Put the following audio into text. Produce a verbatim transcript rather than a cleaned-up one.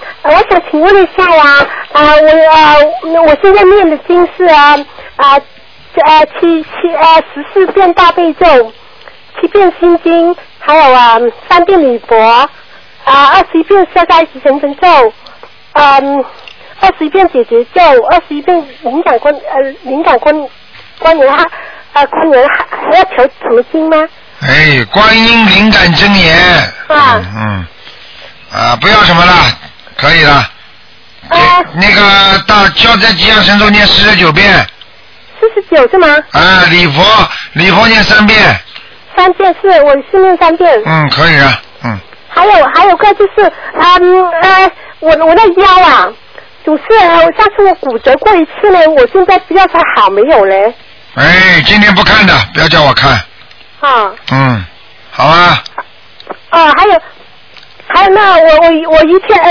我想请问一下呀，啊，我啊，我现在念的经是啊啊呃七七呃十四遍大悲咒，七遍心经，还有啊三遍礼佛，啊二十一遍消灾吉祥神咒，嗯二十一遍解决咒，二十一遍灵感观呃灵感观观员啊呃观员还要求什么经吗？ 哎，观音灵感真言。 啊。 嗯嗯。啊，不要什么了，可以了。 啊。 那个大消灾吉祥神咒念四十九遍。 四十九是吗？ 啊，礼佛礼佛念三遍。 三遍是，我是念三遍。 嗯，可以了，嗯。 还有还有个就是，嗯呃，我我的腰啊，总是呃上次我骨折过一次呢，我现在不知道它好没有嘞。 哎，今天不看的，不要叫我看。 啊。 嗯，好啊。 啊，还有还有那我我我一天呃